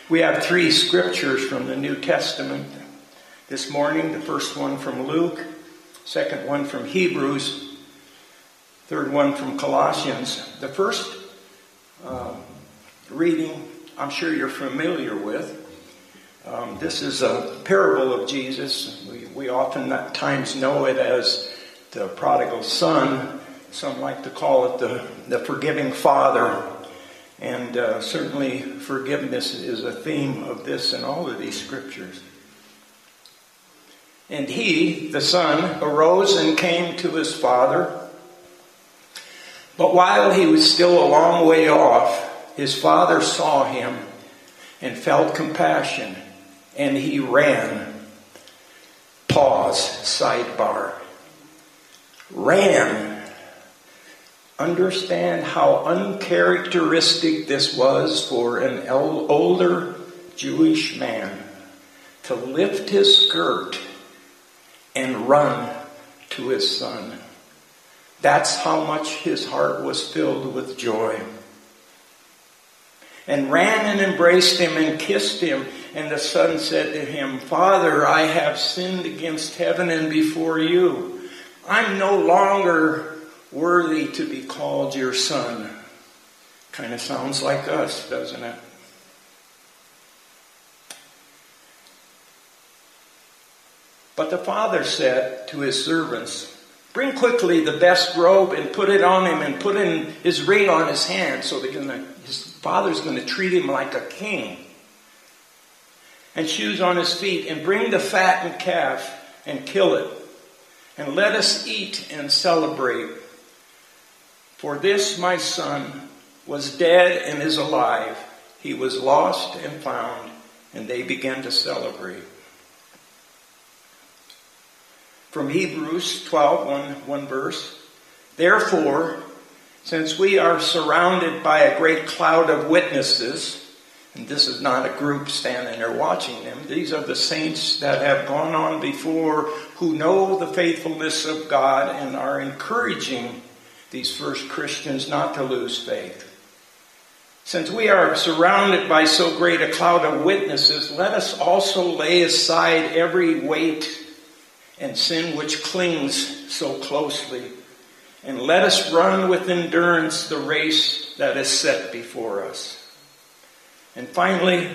We have three scriptures from the New Testament this morning. The first one from Luke, second one from Hebrews, third one from Colossians. The first reading, I'm sure you're familiar with. This is a parable of Jesus. We often at times know it as the prodigal son. Some like to call it the forgiving father. And certainly forgiveness is a theme of this and all of these scriptures. And he, the son, arose and came to his father. But while he was still a long way off, his father saw him and felt compassion, and he ran. Pause, sidebar. Ran. Understand how uncharacteristic this was for an older Jewish man to lift his skirt and run to his son. That's how much his heart was filled with joy. And ran and embraced him and kissed him. And the son said to him, "Father, I have sinned against heaven and before you. I'm no longer worthy to be called your son." Kind of sounds like us, doesn't it? But the father said to his servants, "Bring quickly the best robe and put it on him, and put in his ring on his hand," so his father's going to treat him like a king. "And shoes on his feet, and bring the fattened calf and kill it. And let us eat and celebrate. For this my son was dead and is alive. He was lost and found." And they began to celebrate. From Hebrews 12, one verse. "Therefore, since we are surrounded by a great cloud of witnesses," and this is not a group standing there watching them. These are the saints that have gone on before, who know the faithfulness of God and are encouraging these first Christians not to lose faith. "Since we are surrounded by so great a cloud of witnesses, let us also lay aside every weight and sin which clings so closely. And let us run with endurance the race that is set before us." And finally,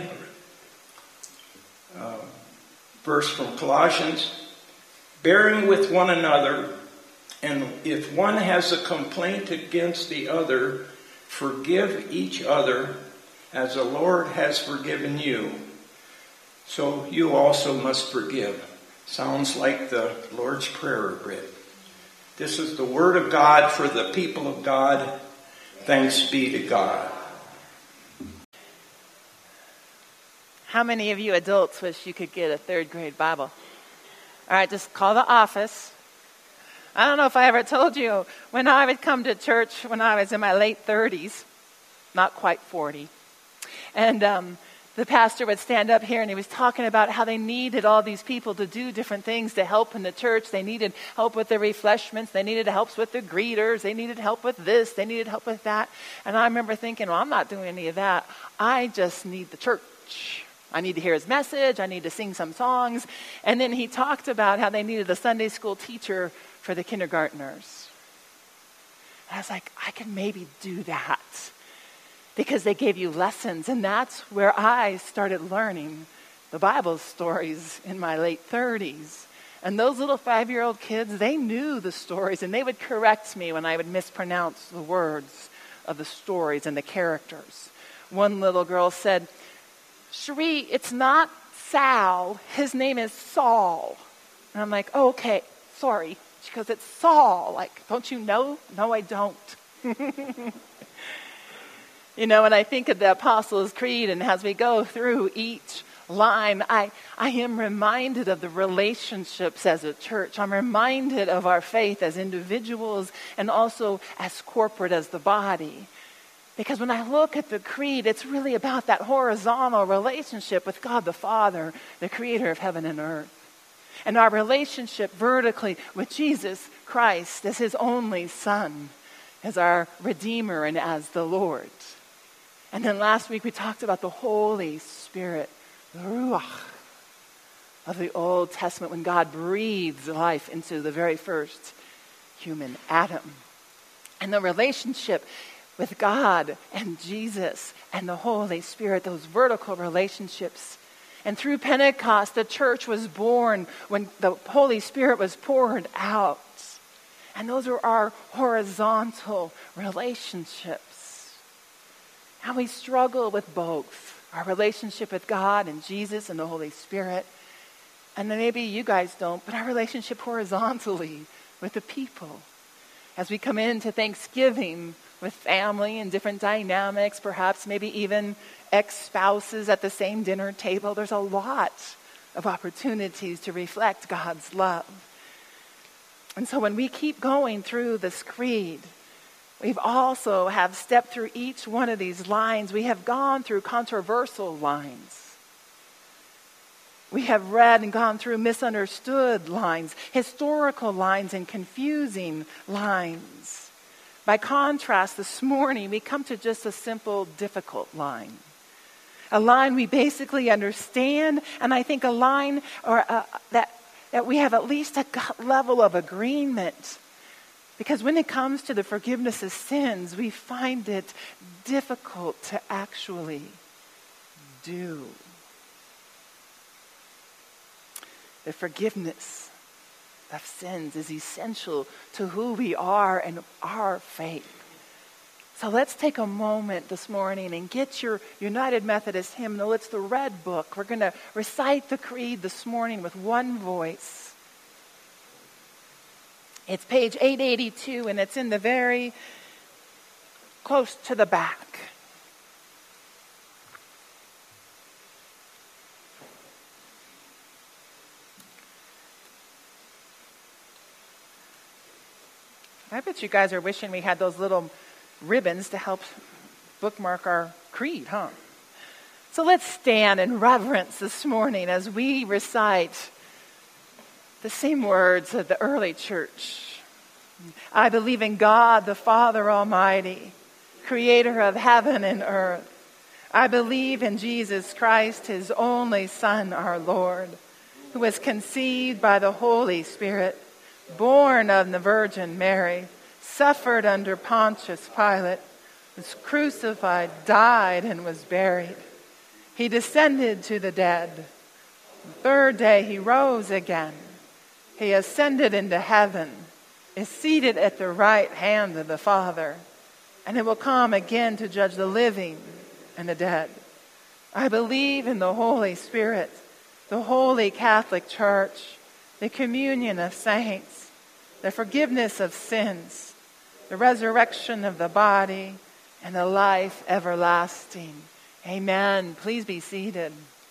verse from Colossians, "Bearing with one another, and if one has a complaint against the other, forgive each other as the Lord has forgiven you. So you also must forgive." Sounds like the Lord's Prayer a bit. This is the word of God for the people of God. Thanks be to God. How many of you adults wish you could get a third grade Bible? All right, just call the office. I don't know if I ever told you, when I would come to church when I was in my late 30s, not quite 40, and the pastor would stand up here and he was talking about how they needed all these people to do different things to help in the church. They needed help with the refreshments. They needed help with the greeters. They needed help with this. They needed help with that. And I remember thinking, well, I'm not doing any of that. I just need the church. I need to hear his message. I need to sing some songs. And then he talked about how they needed a Sunday school teacher for the kindergartners. And I was like, I can maybe do that. Because they gave you lessons. And that's where I started learning the Bible stories in my late 30s. And those little 5-year-old kids, they knew the stories. And they would correct me when I would mispronounce the words of the stories and the characters. One little girl said, "Cherie, it's not Sal. His name is Saul." And I'm like, "Oh, okay, sorry." She goes, "It's Saul." Like, "Don't you know?" "No, I don't." You know, when I think of the Apostles' Creed, and as we go through each line, I am reminded of the relationships as a church. I'm reminded of our faith as individuals and also as corporate as the body. Because when I look at the creed, it's really about that horizontal relationship with God the Father, the creator of heaven and earth. And our relationship vertically with Jesus Christ as his only Son, as our Redeemer and as the Lord. And then last week we talked about the Holy Spirit, the Ruach of the Old Testament, when God breathes life into the very first human, Adam. And the relationship with God and Jesus and the Holy Spirit, those vertical relationships. And through Pentecost, the church was born when the Holy Spirit was poured out. And those are our horizontal relationships. How we struggle with both, our relationship with God and Jesus and the Holy Spirit. And then maybe you guys don't, but our relationship horizontally with the people. As we come into Thanksgiving with family and different dynamics, perhaps maybe even ex-spouses at the same dinner table, there's a lot of opportunities to reflect God's love. And so when we keep going through this creed, we've also have stepped through each one of these lines. We have gone through controversial lines. We have read and gone through misunderstood lines, historical lines, and confusing lines. By contrast, this morning, we come to just a simple, difficult line. A line we basically understand, and I think a line that we have at least a level of agreement. Because when it comes to the forgiveness of sins, we find it difficult to actually do. The forgiveness of sins is essential to who we are and our faith. So let's take a moment this morning and get your United Methodist hymnal. It's the Red Book. We're going to recite the creed this morning with one voice. It's page 882, and it's in the very close to the back. I bet you guys are wishing we had those little ribbons to help bookmark our creed, huh? So let's stand in reverence this morning as we recite the same words of the early church. I believe in God, the Father Almighty, creator of heaven and earth. I believe in Jesus Christ, his only Son, our Lord, who was conceived by the Holy Spirit, born of the Virgin Mary, suffered under Pontius Pilate, was crucified, died, and was buried. He descended to the dead. The third day he rose again. He ascended into heaven, is seated at the right hand of the Father, and it will come again to judge the living and the dead. I believe in the Holy Spirit, the Holy Catholic Church, the communion of saints, the forgiveness of sins, the resurrection of the body, and the life everlasting. Amen. Please be seated.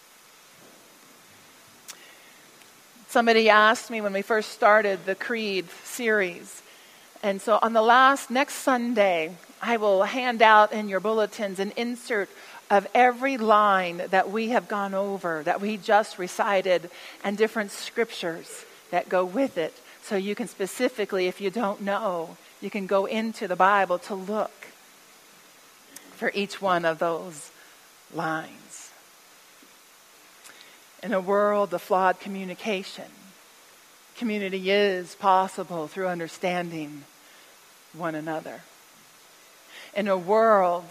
Somebody asked me when we first started the Creed series, and so on the next Sunday, I will hand out in your bulletins an insert of every line that we have gone over, that we just recited, and different scriptures that go with it. So you can specifically, if you don't know, you can go into the Bible to look for each one of those lines. In a world of flawed communication, community is possible through understanding one another. In a world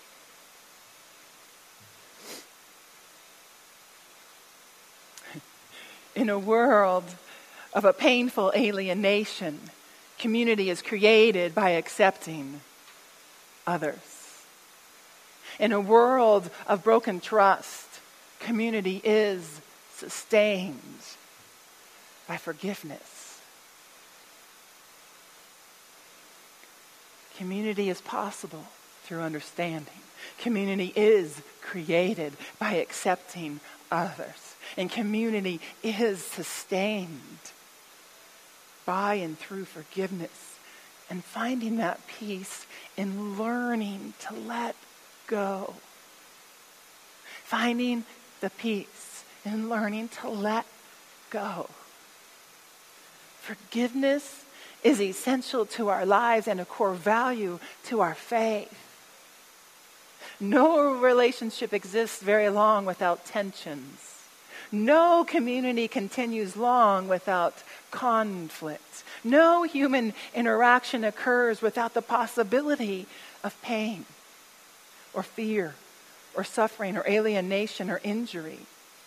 of a painful alienation, community is created by accepting others. In a world of broken trust, community is sustained by forgiveness. Community is possible through understanding. Community is created by accepting others. And community is sustained by and through forgiveness and finding that peace in learning to let go. Finding the peace in learning to let go. Forgiveness is essential to our lives and a core value to our faith. No relationship exists very long without tensions. No community continues long without conflict. No human interaction occurs without the possibility of pain or fear or suffering or alienation or injury.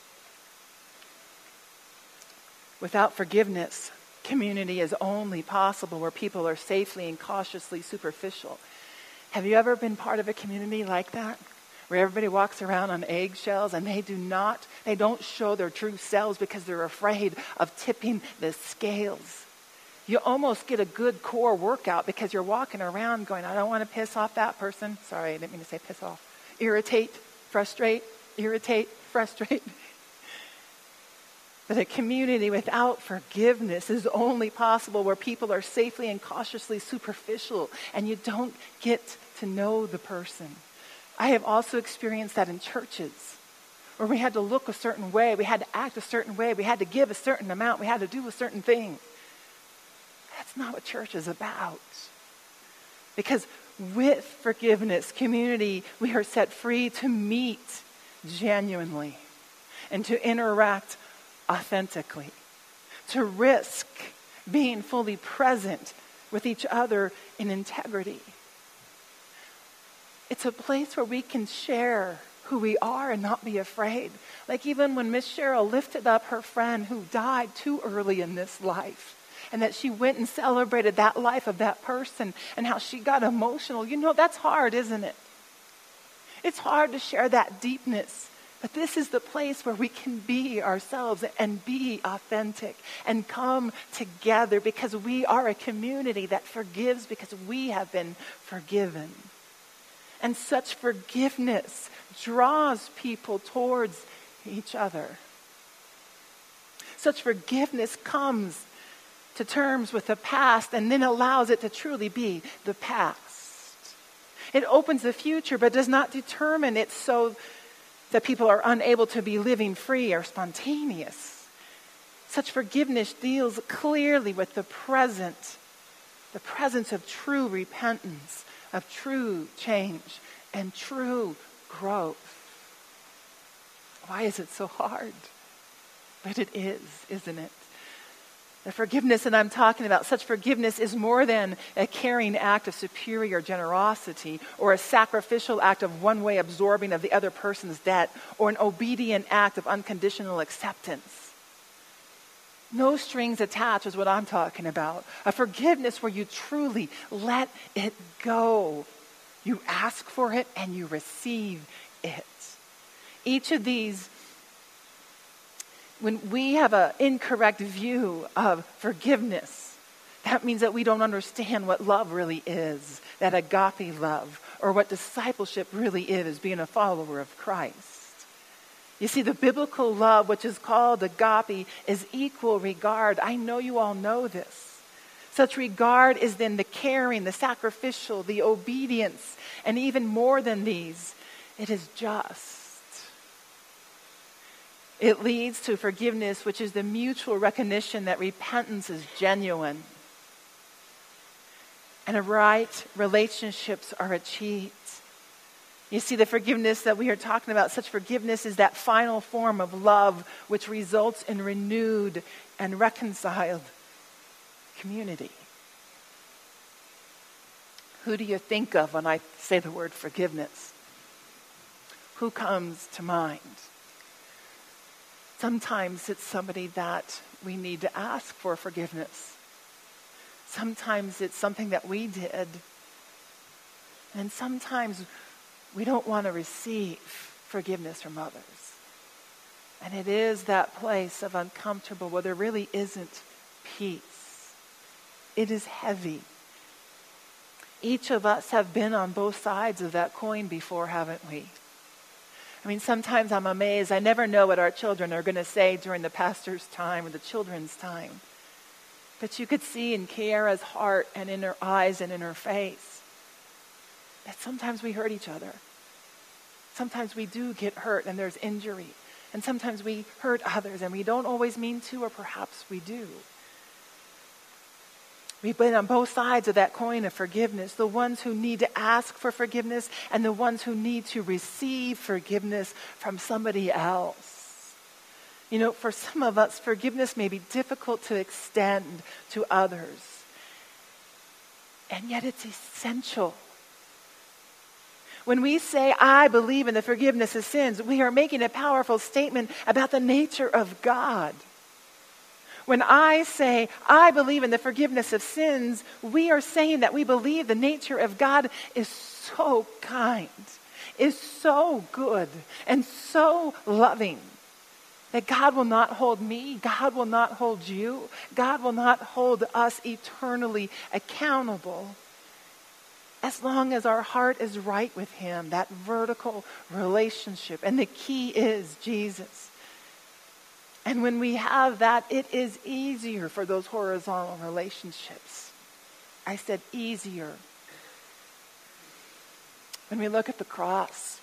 Without forgiveness, community is only possible where people are safely and cautiously superficial. Have you ever been part of a community like that? Where everybody walks around on eggshells and they don't show their true selves because they're afraid of tipping the scales. You almost get a good core workout because you're walking around going, I don't want to piss off that person. Sorry, I didn't mean to say piss off. Irritate, frustrate. But a community without forgiveness is only possible where people are safely and cautiously superficial and you don't get to know the person. I have also experienced that in churches where we had to look a certain way, we had to act a certain way, we had to give a certain amount, we had to do a certain thing. That's not what church is about. Because with forgiveness, community, we are set free to meet genuinely and to interact authentically, to risk being fully present with each other in integrity. It's a place where we can share who we are and not be afraid. Like even when Miss Cheryl lifted up her friend who died too early in this life, and that she went and celebrated that life of that person and how she got emotional. You know, that's hard, isn't it? It's hard to share that deepness. But this is the place where we can be ourselves and be authentic and come together because we are a community that forgives because we have been forgiven. And such forgiveness draws people towards each other. Such forgiveness comes to terms with the past and then allows it to truly be the past. It opens the future but does not determine it so that people are unable to be living free or spontaneous. Such forgiveness deals clearly with the presence of true repentance, of true change, and true growth. Why is it so hard? But it is, isn't it? The forgiveness that I'm talking about, such forgiveness is more than a caring act of superior generosity or a sacrificial act of one way absorbing of the other person's debt or an obedient act of unconditional acceptance. No strings attached is what I'm talking about. A forgiveness where you truly let it go. You ask for it and you receive it. Each of these, when we have an incorrect view of forgiveness, that means that we don't understand what love really is, that agape love, or what discipleship really is, being a follower of Christ. You see, the biblical love, which is called agape, is equal regard. I know you all know this. Such regard is then the caring, the sacrificial, the obedience, and even more than these, it is just. It leads to forgiveness, which is the mutual recognition that repentance is genuine. And right relationships are achieved. You see, the forgiveness that we are talking about, such forgiveness is that final form of love which results in renewed and reconciled community. Who do you think of when I say the word forgiveness? Who comes to mind? Sometimes it's somebody that we need to ask for forgiveness. Sometimes it's something that we did. And sometimes we don't want to receive forgiveness from others. And it is that place of uncomfortable where there really isn't peace. It is heavy. Each of us have been on both sides of that coin before, haven't we? I mean, sometimes I'm amazed. I never know what our children are going to say during the pastor's time or the children's time. But you could see in Kiara's heart and in her eyes and in her face that sometimes we hurt each other. Sometimes we do get hurt and there's injury. And sometimes we hurt others and we don't always mean to, or perhaps we do. We've been on both sides of that coin of forgiveness, the ones who need to ask for forgiveness and the ones who need to receive forgiveness from somebody else. You know, for some of us, forgiveness may be difficult to extend to others, and yet it's essential. When we say, I believe in the forgiveness of sins, we are making a powerful statement about the nature of God. When I say, I believe in the forgiveness of sins, we are saying that we believe the nature of God is so kind, is so good, and so loving, that God will not hold me, God will not hold you, God will not hold us eternally accountable as long as our heart is right with Him, that vertical relationship. And the key is Jesus. And when we have that, it is easier for those horizontal relationships. I said easier. When we look at the cross,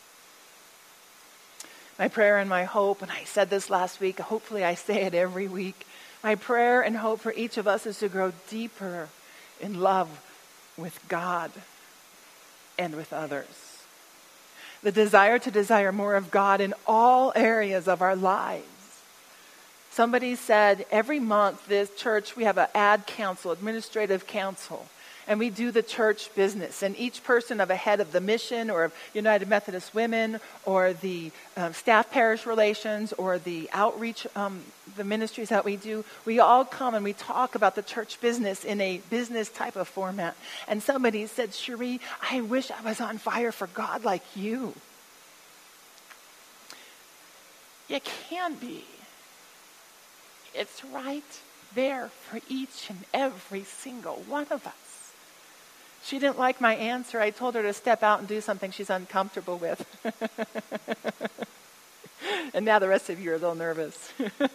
my prayer and my hope, and I said this last week, hopefully I say it every week, my prayer and hope for each of us is to grow deeper in love with God and with others. The desire to desire more of God in all areas of our lives. Somebody said every month this church, we have an ad council, administrative council, and we do the church business. And each person of a head of the mission or of United Methodist Women or the staff parish relations or the outreach, the ministries that we do, we all come and we talk about the church business in a business type of format. And somebody said, Cherie, I wish I was on fire for God like you. You can be. It's right there for each and every single one of us. She didn't like my answer. I told her to step out and do something she's uncomfortable with. And now the rest of you are a little nervous.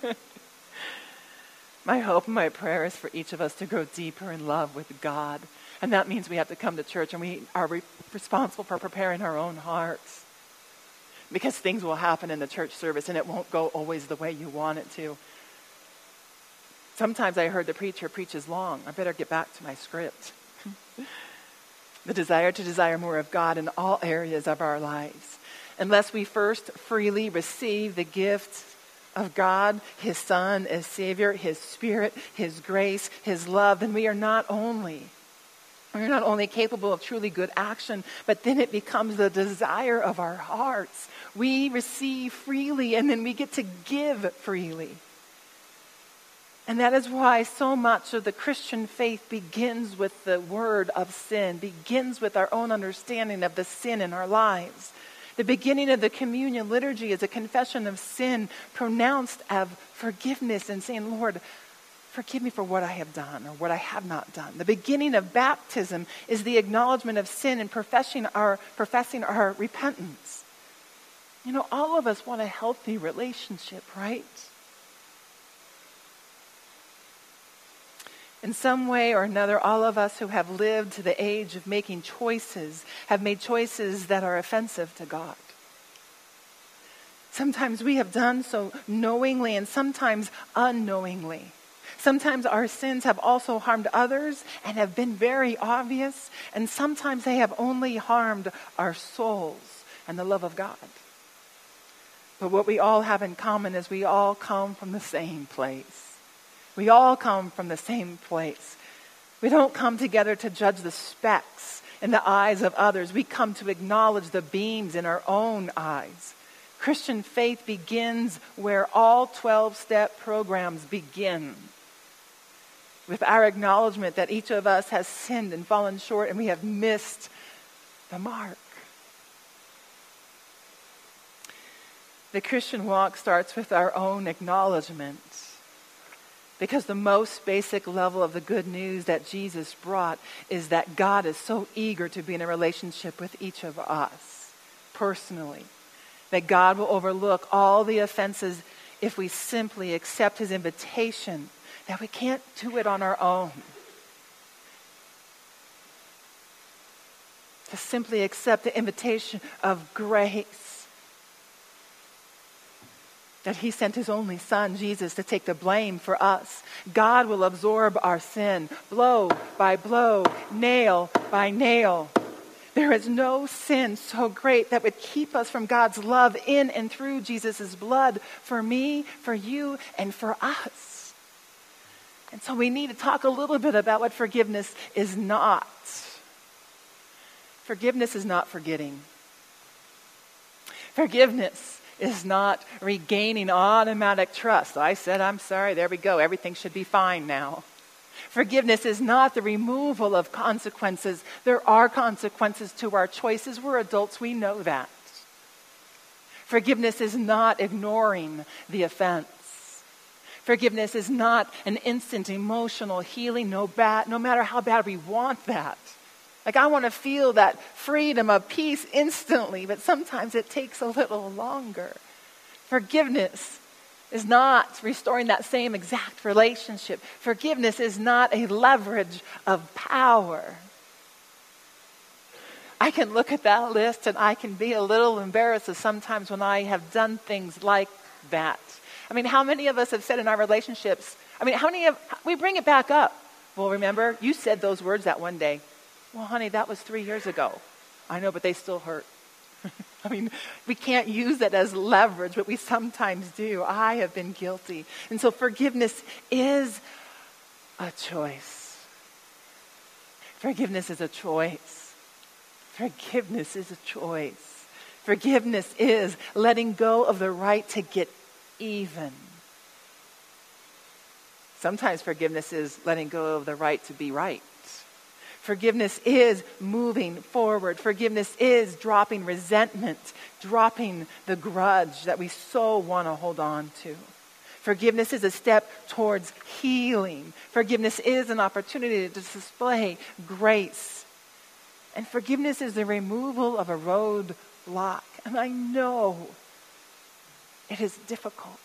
My hope and my prayer is for each of us to grow deeper in love with God. And that means we have to come to church and we are responsible for preparing our own hearts. Because things will happen in the church service and it won't go always the way you want it to. Sometimes I heard the preacher preaches long. I better get back to my script. The desire to desire more of God in all areas of our lives. Unless we first freely receive the gift of God, His Son as Savior, His Spirit, His grace, His love, then we are not only capable of truly good action, but then it becomes the desire of our hearts. We receive freely and then we get to give freely. And that is why so much of the Christian faith begins with the word of sin, begins with our own understanding of the sin in our lives. The beginning of the communion liturgy is a confession of sin pronounced of forgiveness and saying, Lord, forgive me for what I have done or what I have not done. The beginning of baptism is the acknowledgement of sin and professing our repentance. You know, all of us want a healthy relationship, right? In some way or another, all of us who have lived to the age of making choices have made choices that are offensive to God. Sometimes we have done so knowingly and sometimes unknowingly. Sometimes our sins have also harmed others and have been very obvious, and sometimes they have only harmed our souls and the love of God. But what we all have in common is we all come from the same place. We all come from the same place. We don't come together to judge the specks in the eyes of others. We come to acknowledge the beams in our own eyes. Christian faith begins where all 12-step programs begin, with our acknowledgement that each of us has sinned and fallen short and we have missed the mark. The Christian walk starts with our own acknowledgement. Because the most basic level of the good news that Jesus brought is that God is so eager to be in a relationship with each of us personally. That God will overlook all the offenses if we simply accept His invitation. That we can't do it on our own. To simply accept the invitation of grace. that he sent his only son, Jesus, to take the blame for us. God will absorb our sin, blow by blow, nail by nail. There is no sin so great that would keep us from God's love in and through Jesus' blood for me, for you, and for us. And so we need to talk a little bit about what forgiveness is not. Forgiveness is not forgetting. Forgiveness is not regaining automatic trust. I said, I'm sorry, there we go. Everything should be fine now. Forgiveness is not the removal of consequences. There are consequences to our choices. We're adults, we know that. Forgiveness is not ignoring the offense. Forgiveness is not an instant emotional healing, no matter how bad we want that. Like, I want to feel that freedom of peace instantly, but sometimes it takes a little longer. Forgiveness is not restoring that same exact relationship. Forgiveness is not a leverage of power. I can look at that list and I can be a little embarrassed sometimes when I have done things like that. I mean, how many of us have said in our relationships, we bring it back up. Well, remember, you said those words that one day. Well, honey, that was 3 years ago. I know, but they still hurt. I mean, we can't use that as leverage, but we sometimes do. I have been guilty. And so forgiveness is a choice. Forgiveness is a choice. Forgiveness is a choice. Forgiveness is letting go of the right to get even. Sometimes forgiveness is letting go of the right to be right. Forgiveness is moving forward. Forgiveness is dropping resentment, dropping the grudge that we so want to hold on to. Forgiveness is a step towards healing. Forgiveness is an opportunity to display grace. And forgiveness is the removal of a roadblock. And I know it is difficult.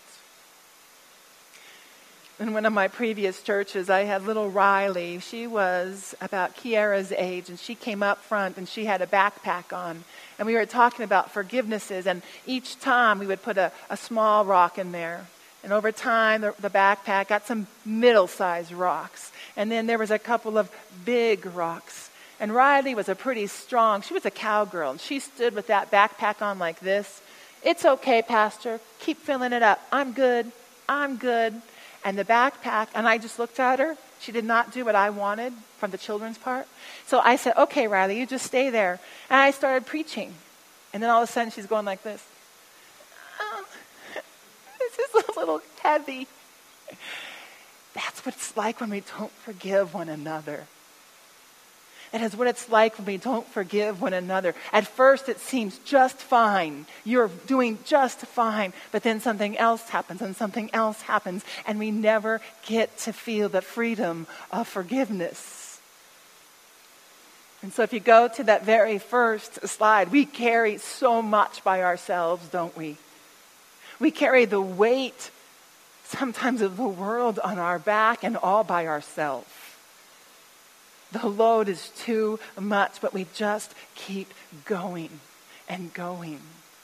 In one of my previous churches, I had little Riley. She was about Kiara's age, and she came up front, and she had a backpack on. And we were talking about forgivenesses, and each time we would put a small rock in there. And over time, the backpack got some middle-sized rocks. And then there was a couple of big rocks. And Riley was she was a cowgirl, and she stood with that backpack on like this. It's okay, Pastor. Keep filling it up. I'm good. And the backpack, and I just looked at her. She did not do what I wanted from the children's part. So I said, okay, Riley, you just stay there. And I started preaching. And then all of a sudden she's going like this. Oh, this is a little heavy. That's what it's like when we don't forgive one another. That is what it's like when we don't forgive one another. At first, it seems just fine. You're doing just fine. But then something else happens, and something else happens, and we never get to feel the freedom of forgiveness. And so if you go to that very first slide, we carry so much by ourselves, don't we? We carry the weight, sometimes of the world on our back, and all by ourselves. The load is too much, but we just keep going and going.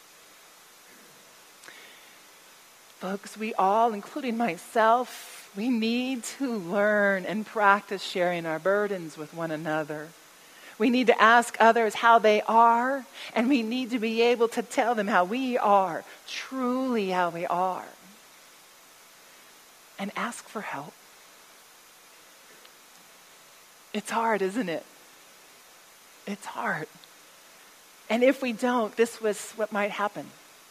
Folks, we all, including myself, we need to learn and practice sharing our burdens with one another. We need to ask others how they are, and we need to be able to tell them how we are, truly how we are, and ask for help. It's hard, isn't it? It's hard. And if we don't, this was what might happen.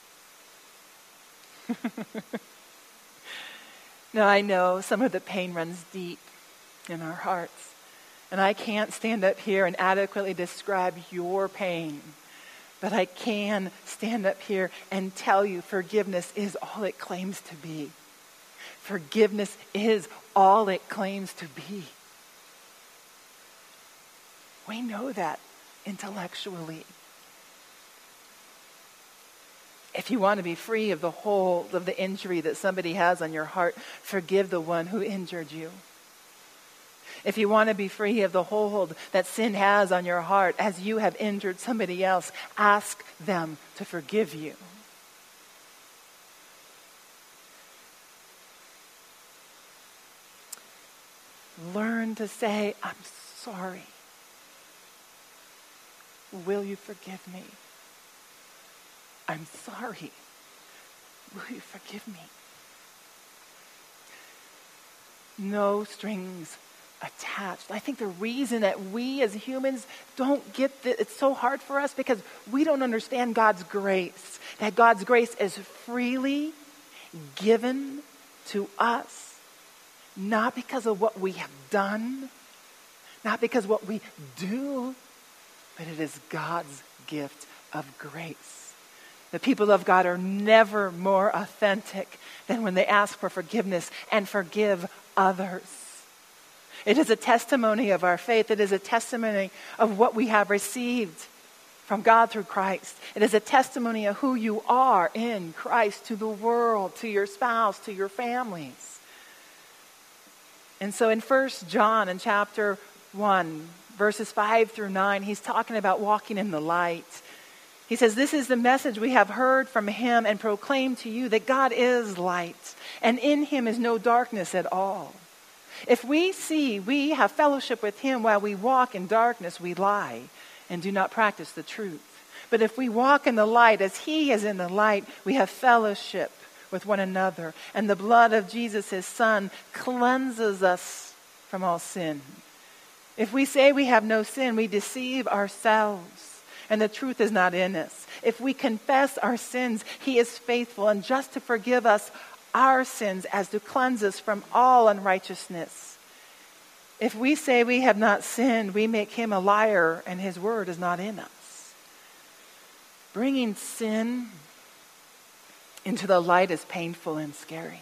Now, I know some of the pain runs deep in our hearts. And I can't stand up here and adequately describe your pain. But I can stand up here and tell you forgiveness is all it claims to be. Forgiveness is all it claims to be. We know that intellectually. If you want to be free of the hold of the injury that somebody has on your heart, forgive the one who injured you. If you want to be free of the hold that sin has on your heart as you have injured somebody else, ask them to forgive you. learn to say, I'm sorry. Will you forgive me? I'm sorry. Will you forgive me? No strings attached. I think the reason that we as humans don't get it's so hard for us because we don't understand God's grace. That God's grace is freely given to us, not because of what we have done, not because of what we do, but it is God's gift of grace. The people of God are never more authentic than when they ask for forgiveness and forgive others. It is a testimony of our faith. It is a testimony of what we have received from God through Christ. It is a testimony of who you are in Christ to the world, to your spouse, to your families. And so in 1 John, in chapter 1, verses 5 through 9, he's talking about walking in the light. He says, this is the message we have heard from him and proclaimed to you, that God is light, and in him is no darkness at all. If we have fellowship with him while we walk in darkness, we lie and do not practice the truth. But if we walk in the light as he is in the light, we have fellowship with one another. And the blood of Jesus, his son, cleanses us from all sin. If we say we have no sin, we deceive ourselves, and the truth is not in us. If we confess our sins, he is faithful and just to forgive us our sins, as to cleanse us from all unrighteousness. If we say we have not sinned, we make him a liar, and his word is not in us. Bringing sin into the light is painful and scary.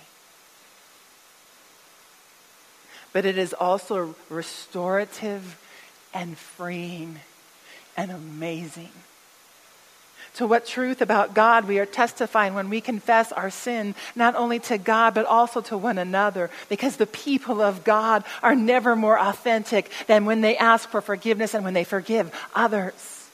But it is also restorative and freeing and amazing. To what truth about God we are testifying when we confess our sin, not only to God, but also to one another. Because the people of God are never more authentic than when they ask for forgiveness and when they forgive others.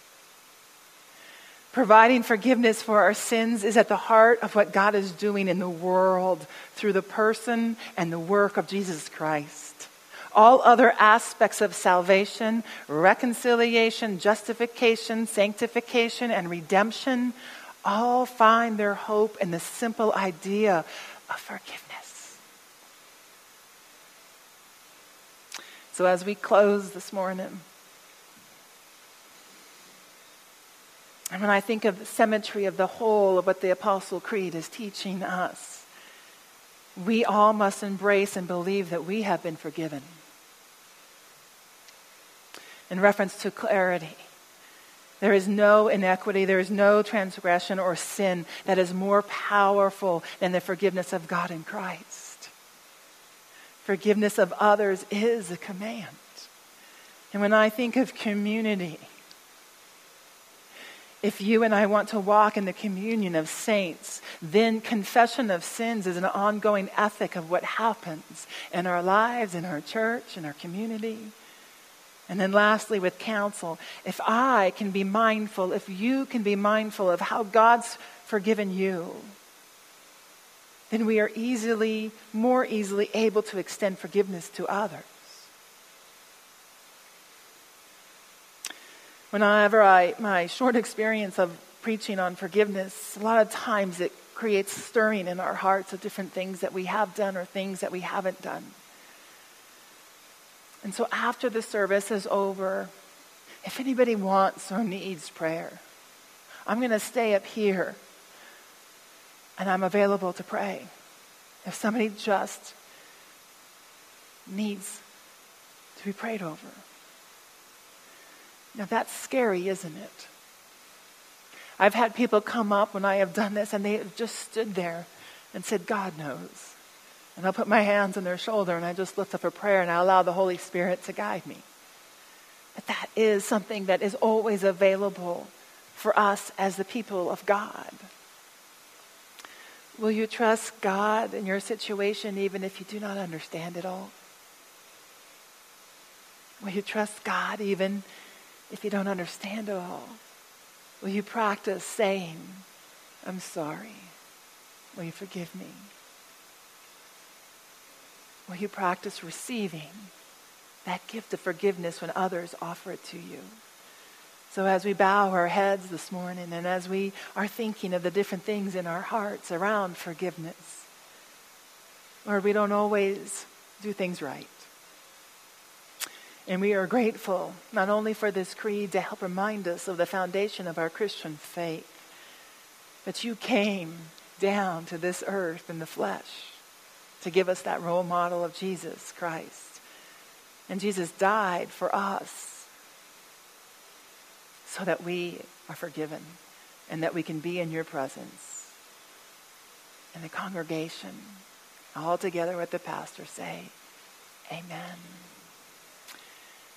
Providing forgiveness for our sins is at the heart of what God is doing in the world through the person and the work of Jesus Christ. All other aspects of salvation, reconciliation, justification, sanctification, and redemption all find their hope in the simple idea of forgiveness. So as we close this morning, and when I think of the symmetry of the whole of what the Apostle Creed is teaching us, we all must embrace and believe that we have been forgiven. In reference to clarity, there is no inequity, there is no transgression or sin that is more powerful than the forgiveness of God in Christ. Forgiveness of others is a command. And when I think of community, if you and I want to walk in the communion of saints, then confession of sins is an ongoing ethic of what happens in our lives, in our church, in our community. And then lastly, with counsel, if I can be mindful, if you can be mindful of how God's forgiven you, then we are more easily able to extend forgiveness to others. Whenever my short experience of preaching on forgiveness, a lot of times it creates stirring in our hearts of different things that we have done or things that we haven't done. And so after the service is over, if anybody wants or needs prayer, I'm going to stay up here and I'm available to pray. If somebody just needs to be prayed over. Now that's scary, isn't it? I've had people come up when I have done this and they have just stood there and said, God knows. And I'll put my hands on their shoulder and I just lift up a prayer and I allow the Holy Spirit to guide me. But that is something that is always available for us as the people of God. Will you trust God in your situation even if you do not understand it all? Will you trust God even if you don't understand it all? Will you practice saying, I'm sorry. Will you forgive me? Will you practice receiving that gift of forgiveness when others offer it to you? So as we bow our heads this morning and as we are thinking of the different things in our hearts around forgiveness, Lord, we don't always do things right. And we are grateful not only for this creed to help remind us of the foundation of our Christian faith, but you came down to this earth in the flesh to give us that role model of Jesus Christ. And Jesus died for us so that we are forgiven and that we can be in your presence. And the congregation, all together with the pastor, say, Amen.